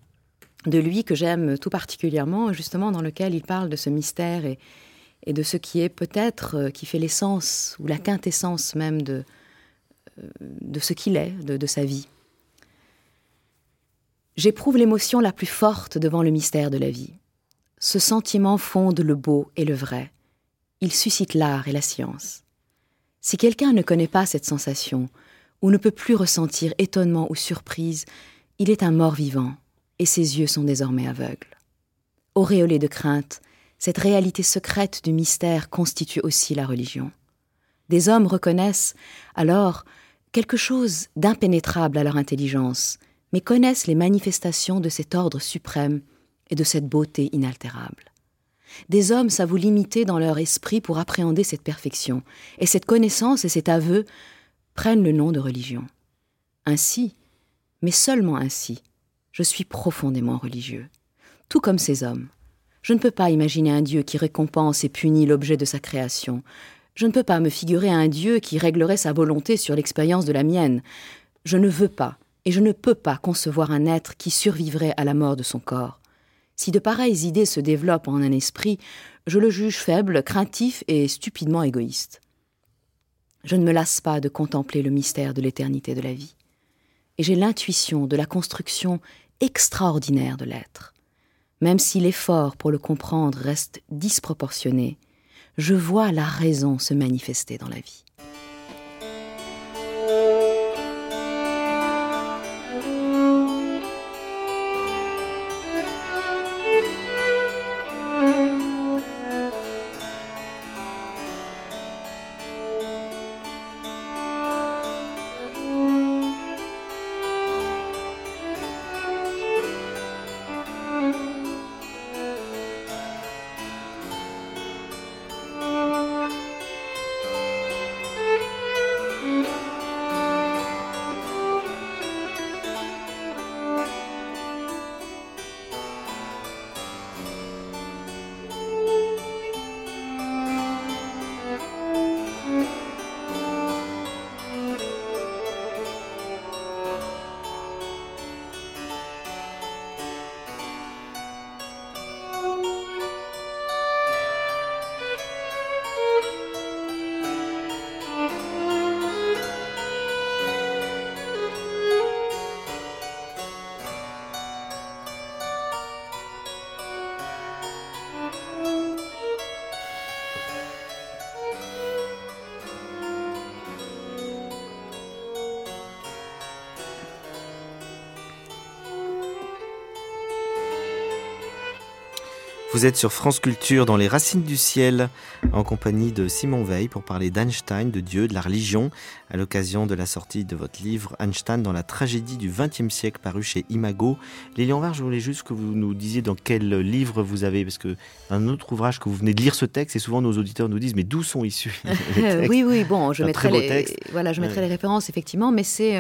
de lui que j'aime tout particulièrement, justement, dans lequel il parle de ce mystère et de ce qui est peut-être, qui fait l'essence ou la quintessence même de ce qu'il est, de sa vie. J'éprouve l'émotion la plus forte devant le mystère de la vie. Ce sentiment fonde le beau et le vrai. Il suscite l'art et la science. Si quelqu'un ne connaît pas cette sensation, ou ne peut plus ressentir étonnement ou surprise, il est un mort-vivant, et ses yeux sont désormais aveugles. Auréolé de crainte, cette réalité secrète du mystère constitue aussi la religion. Des hommes reconnaissent alors quelque chose d'impénétrable à leur intelligence, mais connaissent les manifestations de cet ordre suprême et de cette beauté inaltérable. Des hommes savent vous limiter dans leur esprit pour appréhender cette perfection. Et cette connaissance et cet aveu prennent le nom de religion. Ainsi, mais seulement ainsi, je suis profondément religieux. Tout comme ces hommes. Je ne peux pas imaginer un Dieu qui récompense et punit l'objet de sa création. Je ne peux pas me figurer un Dieu qui réglerait sa volonté sur l'expérience de la mienne. Je ne veux pas, et je ne peux pas concevoir un être qui survivrait à la mort de son corps. Si de pareilles idées se développent en un esprit, je le juge faible, craintif et stupidement égoïste. Je ne me lasse pas de contempler le mystère de l'éternité de la vie. Et j'ai l'intuition de la construction extraordinaire de l'être. Même si l'effort pour le comprendre reste disproportionné, je vois la raison se manifester dans la vie. Vous êtes sur France Culture dans Les Racines du Ciel, en compagnie de Simon Weil pour parler d'Einstein, de Dieu, de la religion, à l'occasion de la sortie de votre livre Einstein dans la tragédie du XXe siècle, paru chez Imago. Lilian Var, je voulais juste que vous nous disiez dans quel livre vous avez, parce que un autre ouvrage que vous venez de lire ce texte, et souvent nos auditeurs nous disent mais d'où sont issus les textes? Oui, bon, je mettrai mettrai les références effectivement, mais c'est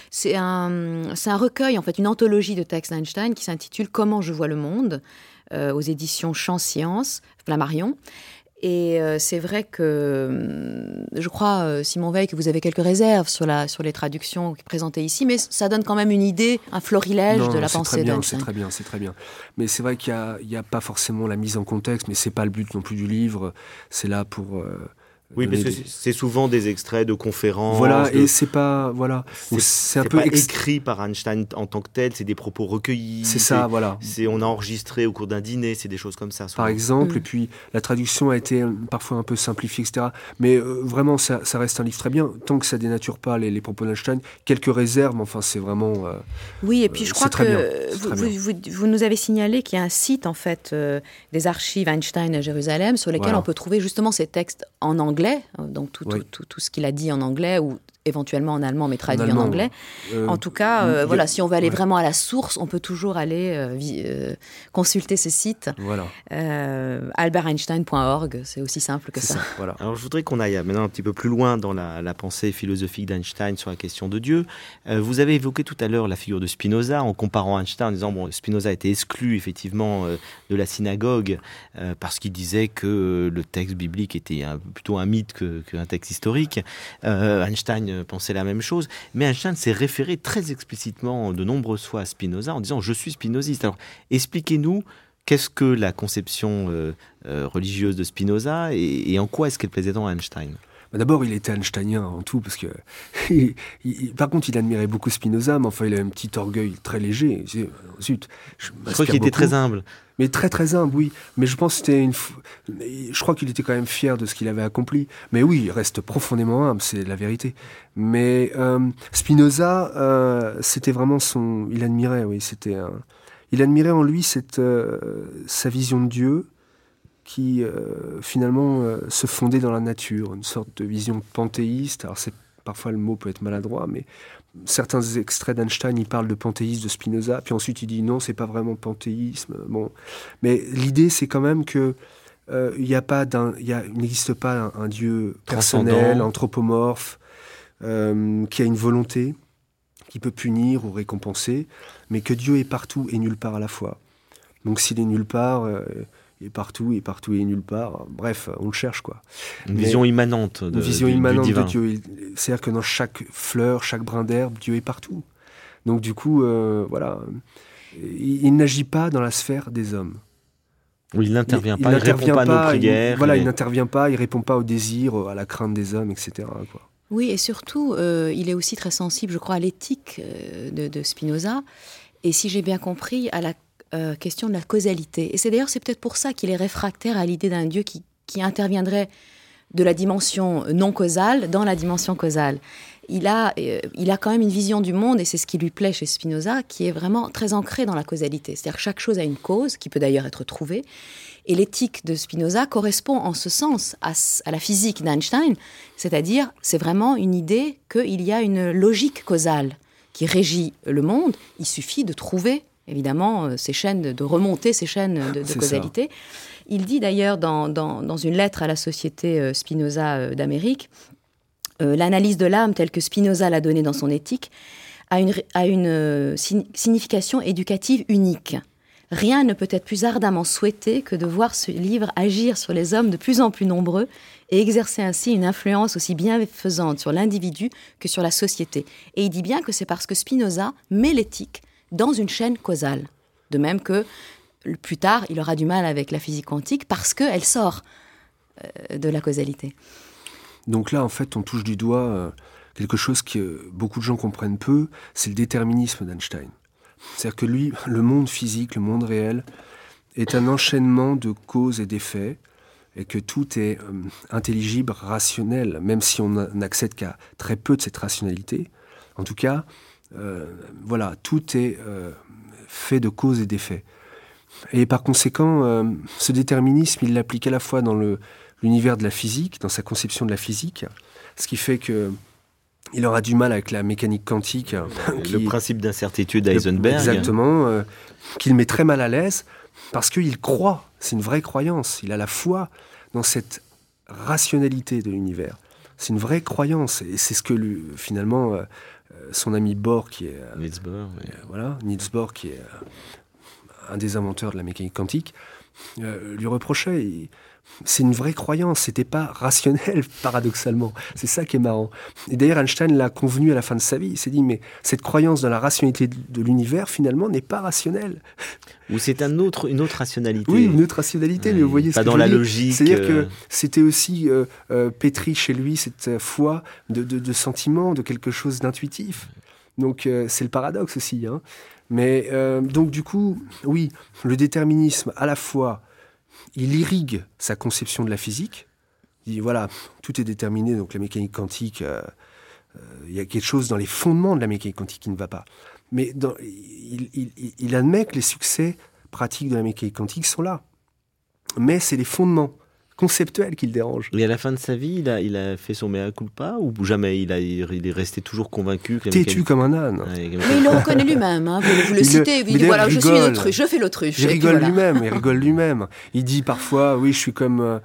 un recueil en fait, une anthologie de textes d'Einstein qui s'intitule Comment je vois le monde, aux éditions Champs Sciences, Flammarion. Et c'est vrai que je crois, Simon Weil, que vous avez quelques réserves sur les traductions présentées ici, mais ça donne quand même une idée, un florilège de la pensée d'Einstein. C'est très bien. Mais c'est vrai qu'il n'y a pas forcément la mise en contexte, mais c'est pas le but non plus du livre. C'est là pour... Oui, parce que c'est souvent des extraits de conférences. Voilà, et c'est pas... Voilà. C'est un peu pas écrit par Einstein en tant que tel, c'est des propos recueillis. C'est ça, voilà. On a enregistré au cours d'un dîner, c'est des choses comme ça. Souvent. Par exemple, et puis la traduction a été parfois un peu simplifiée, etc. Mais vraiment, ça reste un livre très bien, tant que ça dénature pas les propos d'Einstein. Quelques réserves, mais enfin, c'est vraiment... oui, et puis je crois que vous nous avez signalé qu'il y a un site, en fait, des archives Einstein à Jérusalem, sur lesquels on peut trouver justement ces textes en anglais, donc tout ce qu'il a dit en anglais ou éventuellement en allemand, mais traduit en anglais. En tout cas, voilà, si on veut aller vraiment à la source, on peut toujours aller consulter ce site. Voilà. alberteinstein.org, c'est aussi simple que ça. Voilà. Alors je voudrais qu'on aille maintenant un petit peu plus loin dans la pensée philosophique d'Einstein sur la question de Dieu. Vous avez évoqué tout à l'heure la figure de Spinoza en comparant Einstein en disant bon, Spinoza a été exclu effectivement de la synagogue parce qu'il disait que le texte biblique était plutôt un mythe qu'un texte historique. Einstein pensait la même chose, mais Einstein s'est référé très explicitement de nombreuses fois à Spinoza en disant « je suis spinoziste ». Alors, expliquez-nous qu'est-ce que la conception religieuse de Spinoza et en quoi est-ce qu'elle plaisait tant à Einstein ? D'abord, il était einsteinien avant tout, parce que par contre, il admirait beaucoup Spinoza, mais enfin, il avait un petit orgueil très léger. Zut, je crois qu'il était très humble. Mais très humble, oui. Mais je pense que je crois qu'il était quand même fier de ce qu'il avait accompli. Mais oui, il reste profondément humble, c'est la vérité. Mais Spinoza, c'était vraiment il admirait, oui. Il admirait en lui sa vision de Dieu, qui finalement se fondait dans la nature, une sorte de vision panthéiste. Alors parfois le mot peut être maladroit, mais certains extraits d'Einstein, il parle de panthéisme de Spinoza, puis ensuite il dit non, c'est pas vraiment panthéisme. Bon, mais l'idée c'est quand même que il n'existe pas un Dieu personnel, Transcendant. anthropomorphe, qui a une volonté, qui peut punir ou récompenser, mais que Dieu est partout et nulle part à la fois. Donc s'il est nulle part, il est partout et nulle part. Bref, on le cherche, quoi. Une Mais vision immanente une vision immanente du de divin. Dieu. C'est-à-dire que dans chaque fleur, chaque brin d'herbe, Dieu est partout. Donc du coup, voilà, il n'agit pas dans la sphère des hommes. Oui, il n'intervient pas, il n'intervient répond pas à nos prières. Voilà, et- il n'intervient pas, il répond pas aux désirs, à la crainte des hommes, etc., quoi. Oui, et surtout, il est aussi très sensible, je crois, à l'éthique de Spinoza, et si j'ai bien compris, à la question de la causalité. Et c'est peut-être pour ça qu'il est réfractaire à l'idée d'un Dieu qui interviendrait de la dimension non causale dans la dimension causale. Il a quand même une vision du monde, et c'est ce qui lui plaît chez Spinoza, qui est vraiment très ancrée dans la causalité. C'est-à-dire que chaque chose a une cause, qui peut d'ailleurs être trouvée, et l'éthique de Spinoza correspond en ce sens à la physique d'Einstein, c'est-à-dire c'est vraiment une idée qu'il y a une logique causale qui régit le monde. Il suffit de trouver, évidemment, ces chaînes, de remonter ces chaînes de C'est causalité. Il dit d'ailleurs dans une lettre à la Société Spinoza d'Amérique, l'analyse de l'âme telle que Spinoza l'a donnée dans son éthique a une signification éducative unique. Rien ne peut être plus ardemment souhaité que de voir ce livre agir sur les hommes de plus en plus nombreux et exercer ainsi une influence aussi bienfaisante sur l'individu que sur la société. Et il dit bien que c'est parce que Spinoza met l'éthique dans une chaîne causale. De même que, plus tard, il aura du mal avec la physique quantique parce qu'elle sort de la causalité. Donc là, en fait, on touche du doigt quelque chose que beaucoup de gens comprennent peu, c'est le déterminisme d'Einstein. C'est-à-dire que lui, le monde physique, le monde réel, est un enchaînement de causes et d'effets, et que tout est intelligible, rationnel, même si on n'accède qu'à très peu de cette rationalité. En tout cas, voilà, tout est fait de causes et d'effets. Et par conséquent, ce déterminisme, il l'applique à la fois dans l'univers de la physique, dans sa conception de la physique, ce qui fait que il aura du mal avec la mécanique quantique. Le principe d'incertitude d'Heisenberg. Exactement, qu'il met très mal à l'aise, parce qu'il croit, c'est une vraie croyance, il a la foi dans cette rationalité de l'univers. C'est une vraie croyance, et c'est ce que finalement son ami Bohr, qui est Niels Bohr, oui. voilà, Niels Bohr, qui est un des inventeurs de la mécanique quantique, lui reprochait. C'est une vraie croyance, c'était pas rationnel, paradoxalement. C'est ça qui est marrant. Et d'ailleurs, Einstein l'a convenu à la fin de sa vie. Il s'est dit, mais cette croyance dans la rationalité de l'univers, finalement, n'est pas rationnelle. Ou c'est une autre rationalité. Oui, une autre rationalité, mais vous voyez pas ce que dans je la veux dire. logique. C'est-à-dire que c'était aussi pétri chez lui, cette foi de sentiment, de quelque chose d'intuitif. Donc, c'est le paradoxe aussi. Hein. Mais donc, du coup, oui, le déterminisme, à la fois, il irrigue sa conception de la physique. Il dit, voilà, tout est déterminé, donc la mécanique quantique, il y a quelque chose dans les fondements de la mécanique quantique qui ne va pas. Mais il admet que les succès pratiques de la mécanique quantique sont là. Mais c'est les fondements conceptuels qui le dérangent. Et à la fin de sa vie, il a fait son mea culpa ou jamais il est resté toujours convaincu que la Têtu comme un âne. Ouais, Mais il le reconnaît lui-même, hein. Vous le Il citez, le- il mais dit voilà, d'ailleurs, je suis rigole. l'autruche, je fais l'autruche. Il et puis rigole voilà. lui-même. Il dit parfois, oui, je suis comme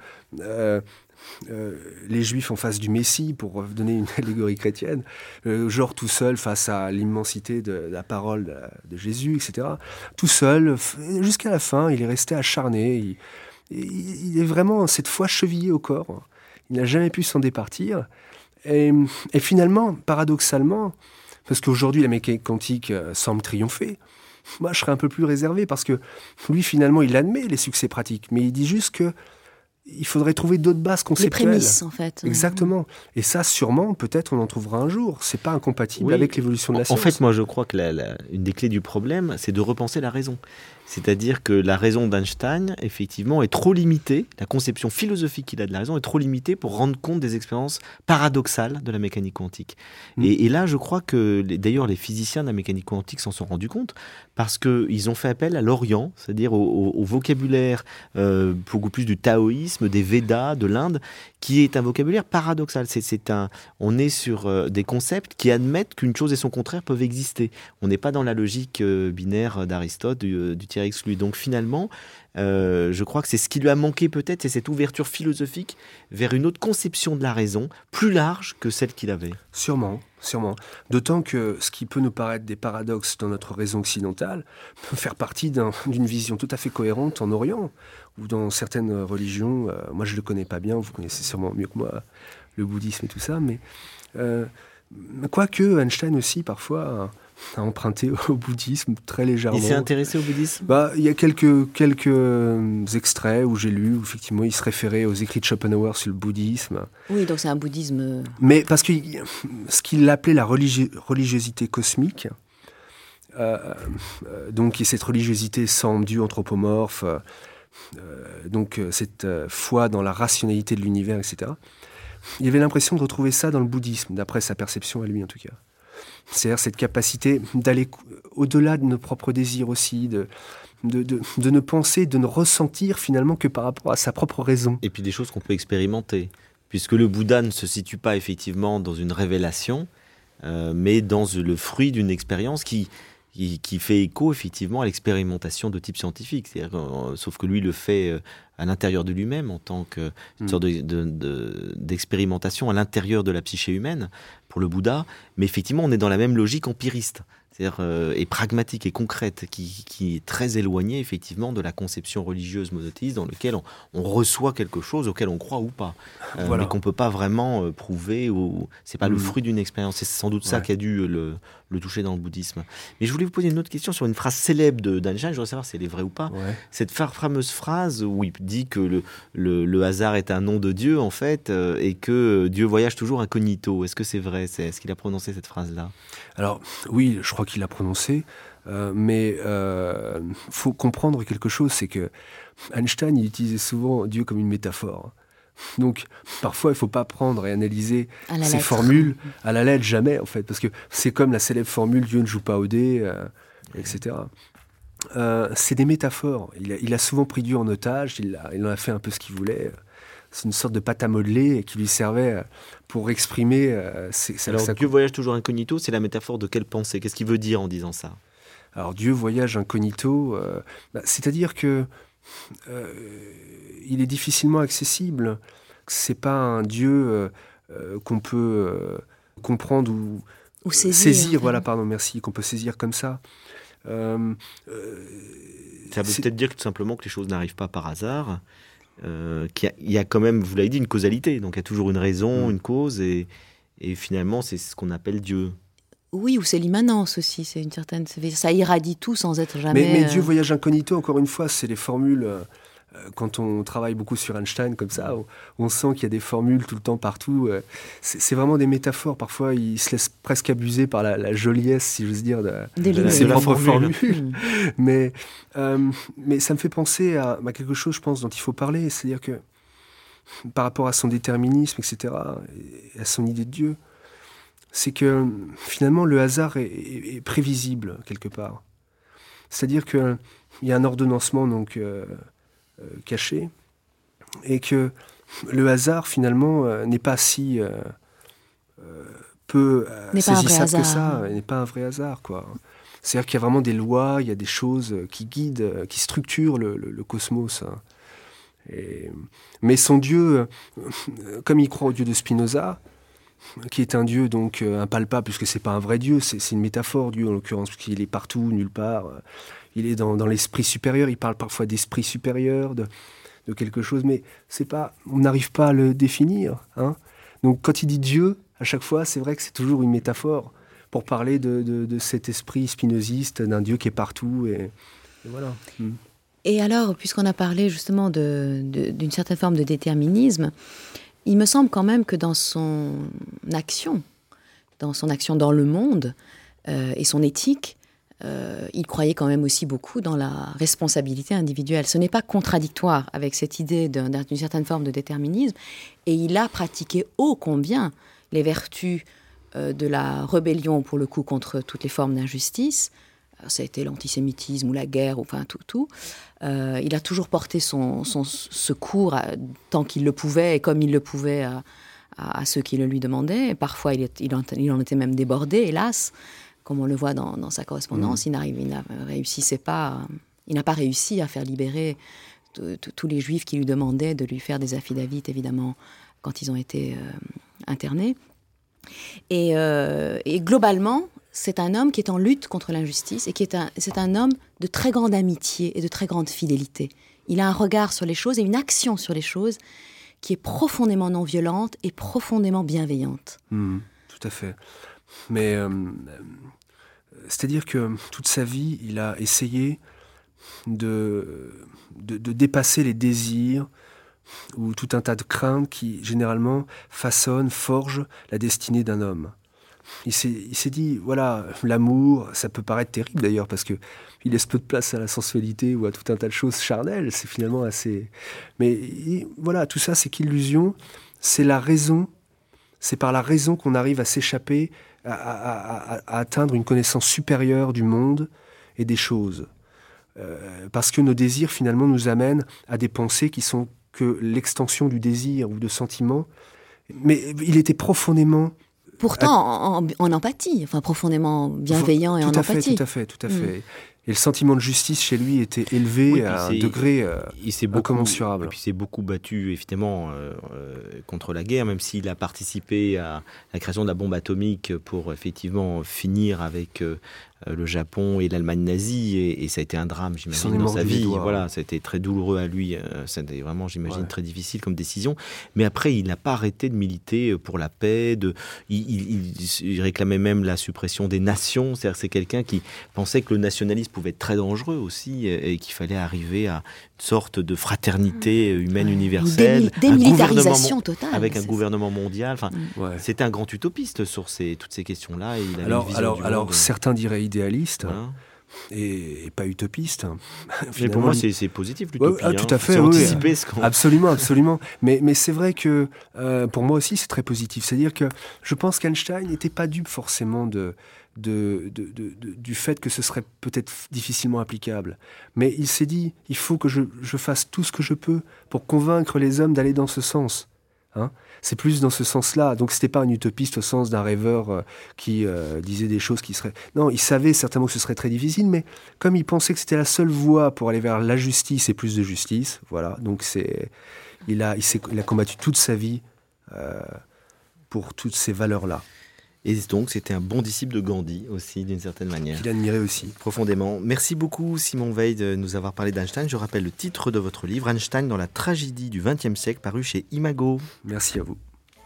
les Juifs en face du Messie, pour donner une allégorie chrétienne, genre tout seul face à l'immensité de la parole de Jésus, etc. Tout seul, jusqu'à la fin, il est resté acharné. Il est vraiment cette fois chevillé au corps. Il n'a jamais pu s'en départir. Et finalement, paradoxalement, parce qu'aujourd'hui la mécanique quantique semble triompher, moi je serais un peu plus réservé, parce que lui finalement il admet les succès pratiques, mais il dit juste que il faudrait trouver d'autres bases Les conceptuelles. prémices, en fait. Exactement. Et ça, sûrement, peut-être, on en trouvera un jour. C'est pas incompatible Oui. avec l'évolution de la En science. fait, moi, je crois que une des clés du problème, c'est de repenser la raison. C'est-à-dire que la raison d'Einstein, effectivement, est trop limitée. La conception philosophique qu'il a de la raison est trop limitée pour rendre compte des expériences paradoxales de la mécanique quantique. Et là, je crois que, d'ailleurs, les physiciens de la mécanique quantique s'en sont rendus compte, parce qu'ils ont fait appel à l'Orient, c'est-à-dire au vocabulaire beaucoup plus du taoïsme, des Védas, de l'Inde, qui est un vocabulaire paradoxal. On est sur des concepts qui admettent qu'une chose et son contraire peuvent exister. On n'est pas dans la logique binaire d'Aristote du tiers sentir exclu. Donc finalement, je crois que c'est ce qui lui a manqué peut-être, c'est cette ouverture philosophique vers une autre conception de la raison, plus large que celle qu'il avait. Sûrement, sûrement. D'autant que ce qui peut nous paraître des paradoxes dans notre raison occidentale peut faire partie d'une vision tout à fait cohérente en Orient, ou dans certaines religions. Moi, je ne le connais pas bien, vous connaissez sûrement mieux que moi le bouddhisme et tout ça, mais quoique Einstein aussi, parfois, a emprunté au bouddhisme très légèrement. Il s'est intéressé au bouddhisme ? Il y a quelques extraits où j'ai lu où effectivement il se référait aux écrits de Schopenhauer sur le bouddhisme. Oui, donc c'est un bouddhisme... Mais parce que ce qu'il appelait la religiosité cosmique, donc cette religiosité sans Dieu anthropomorphe, donc cette foi dans la rationalité de l'univers, etc. Il avait l'impression de retrouver ça dans le bouddhisme, d'après sa perception à lui en tout cas. C'est-à-dire cette capacité d'aller au-delà de nos propres désirs aussi, de ne penser, de ne ressentir finalement que par rapport à sa propre raison. Et puis des choses qu'on peut expérimenter, puisque le Bouddha ne se situe pas effectivement dans une révélation, mais dans le fruit d'une expérience qui fait écho effectivement à l'expérimentation de type scientifique. Sauf que lui le fait à l'intérieur de lui-même en tant qu'une sorte d'expérimentation à l'intérieur de la psyché humaine pour le Bouddha. Mais effectivement, on est dans la même logique empiriste, c'est-à-dire et pragmatique et concrète, qui est très éloignée effectivement de la conception religieuse monothéiste dans laquelle on reçoit quelque chose auquel on croit ou pas, Voilà. mais qu'on peut pas vraiment prouver. C'est pas le fruit d'une expérience. C'est sans doute ça qui a dû le toucher dans le bouddhisme. Mais je voulais vous poser une autre question sur une phrase célèbre d'Einstein. Je voudrais savoir si elle est vraie ou pas. Ouais. Cette fameuse phrase où il dit que le hasard est un nom de Dieu en fait, et que Dieu voyage toujours incognito. Est-ce que c'est vrai ? Est-ce qu'il a prononcé cette phrase-là ? Alors oui, je crois qu'il l'a prononcé, mais faut comprendre quelque chose, c'est que Einstein il utilisait souvent Dieu comme une métaphore. Donc parfois il ne faut pas prendre et analyser À la ces lettre. formules à la lettre, jamais en fait, parce que c'est comme la célèbre formule Dieu ne joue pas au dé, etc. C'est des métaphores. Il a souvent pris Dieu en otage, il en a fait un peu ce qu'il voulait. C'est une sorte de pâte à modeler qui lui servait pour exprimer Alors sa Dieu voyage toujours incognito, c'est la métaphore de quelle pensée ? Qu'est-ce qu'il veut dire en disant ça ? Alors Dieu voyage incognito, c'est-à-dire que il est difficilement accessible. C'est pas un Dieu qu'on peut comprendre Ou saisir. Voilà, pardon, merci, qu'on peut saisir comme ça. Ça veut peut-être dire tout simplement que les choses n'arrivent pas par hasard, qu'il y a quand même, vous l'avez dit, une causalité. Donc il y a toujours une raison, une cause, et finalement c'est ce qu'on appelle Dieu. Oui, ou c'est l'immanence aussi. C'est une certaine... Ça irradie tout sans être jamais... Mais Dieu voyage incognito, encore une fois, c'est les formules... quand on travaille beaucoup sur Einstein comme ça, on sent qu'il y a des formules tout le temps partout. C'est vraiment des métaphores. Parfois, il se laisse presque abuser par la joliesse, si j'ose dire, de ses la propres formule. formules. Mais ça me fait penser à quelque chose, je pense, dont il faut parler. C'est-à-dire que par rapport à son déterminisme, etc., et à son idée de Dieu, c'est que finalement, le hasard est prévisible, quelque part. C'est-à-dire qu'il y a un ordonnancement, donc... caché, et que le hasard finalement n'est pas si peu saisissable que ça, n'est pas un vrai hasard, quoi. C'est-à-dire qu'il y a vraiment des lois, il y a des choses qui guident, qui structurent le cosmos. Mais son Dieu, comme il croit au Dieu de Spinoza, qui est un Dieu donc impalpable, puisque c'est pas un vrai Dieu, c'est une métaphore, Dieu en l'occurrence, parce qu'il est partout, nulle part. Il est dans l'esprit supérieur, il parle parfois d'esprit supérieur, de quelque chose, mais c'est pas, on n'arrive pas à le définir. Hein. Donc quand il dit Dieu, à chaque fois, c'est vrai que c'est toujours une métaphore pour parler de cet esprit spinoziste, d'un Dieu qui est partout. Et voilà. Et alors, puisqu'on a parlé justement d'une certaine forme de déterminisme, il me semble quand même que dans son action dans le monde et son éthique, il croyait quand même aussi beaucoup dans la responsabilité individuelle. Ce n'est pas contradictoire avec cette idée d'une certaine forme de déterminisme. Et il a pratiqué ô combien les vertus de la rébellion, pour le coup, contre toutes les formes d'injustice. Ça a été l'antisémitisme ou la guerre, enfin tout. Il a toujours porté son secours tant qu'il le pouvait et comme il le pouvait à ceux qui le lui demandaient. Et parfois, il en était même débordé, hélas. Comme on le voit dans sa correspondance, il ne réussissait pas Il n'a pas réussi à faire libérer tous les Juifs qui lui demandaient de lui faire des affidavits, évidemment, quand ils ont été internés. Et globalement, c'est un homme qui est en lutte contre l'injustice et c'est un homme de très grande amitié et de très grande fidélité. Il a un regard sur les choses et une action sur les choses qui est profondément non violente et profondément bienveillante. Tout à fait. Mais c'est-à-dire que toute sa vie, il a essayé de dépasser les désirs ou tout un tas de craintes qui, généralement, façonnent, forgent la destinée d'un homme. Il s'est dit, voilà, l'amour, ça peut paraître terrible d'ailleurs, parce qu'il laisse peu de place à la sensualité ou à tout un tas de choses charnelles, c'est finalement assez... Mais voilà, tout ça, c'est qu'illusion, c'est la raison, c'est par la raison qu'on arrive à s'échapper, à atteindre une connaissance supérieure du monde et des choses. Parce que nos désirs, finalement, nous amènent à des pensées qui sont que l'extension du désir ou de sentiments. Mais il était profondément... Pourtant, en empathie, enfin profondément bienveillant et en empathie. Tout à fait. Et le sentiment de justice chez lui était élevé à un degré incommensurable. Et puis il s'est beaucoup battu, évidemment, contre la guerre, même s'il a participé à la création de la bombe atomique pour effectivement finir avec le Japon et l'Allemagne nazie, et ça a été un drame, j'imagine, dans sa vie. Voilà, ça a été très douloureux à lui, c'était vraiment, j'imagine, très difficile comme décision. Mais après, il n'a pas arrêté de militer pour la paix. Il réclamait même la suppression des nations. C'est-à-dire, c'est quelqu'un qui pensait que le nationalisme pouvait être très dangereux aussi, et qu'il fallait arriver à une sorte de fraternité humaine universelle, démilitarisation totale, avec un gouvernement mondial. Enfin, c'était un grand utopiste sur toutes ces questions-là. Et il avait une vision du monde. Certains diraient idéaliste et pas utopiste. Mais pour moi, c'est positif l'utopie. Tout à fait. Absolument. Mais c'est vrai que pour moi aussi, c'est très positif. C'est-à-dire que je pense qu'Einstein n'était pas dupe forcément du fait que ce serait peut-être difficilement applicable. Mais il s'est dit, il faut que je fasse tout ce que je peux pour convaincre les hommes d'aller dans ce sens. C'est plus dans ce sens-là. Donc c'était pas un utopiste au sens d'un rêveur qui disait des choses qui seraient... Non, il savait certainement que ce serait très difficile, mais comme il pensait que c'était la seule voie pour aller vers la justice et plus de justice, voilà. Donc il a combattu toute sa vie pour toutes ces valeurs-là. Et donc, c'était un bon disciple de Gandhi aussi, d'une certaine manière. Qu'il admirait aussi. Profondément. Merci beaucoup, Simon Weil, de nous avoir parlé d'Einstein. Je rappelle le titre de votre livre, Einstein dans la tragédie du XXe siècle, paru chez Imago. Merci à vous.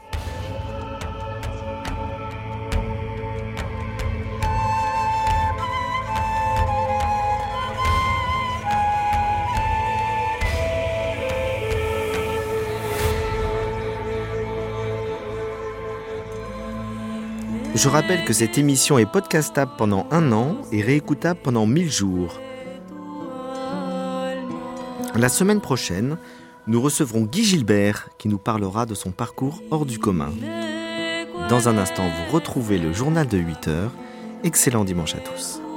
Je rappelle que cette émission est podcastable pendant 1 an et réécoutable pendant 1000 jours. La semaine prochaine, nous recevrons Guy Gilbert qui nous parlera de son parcours hors du commun. Dans un instant, vous retrouvez le journal de 8h. Excellent dimanche à tous.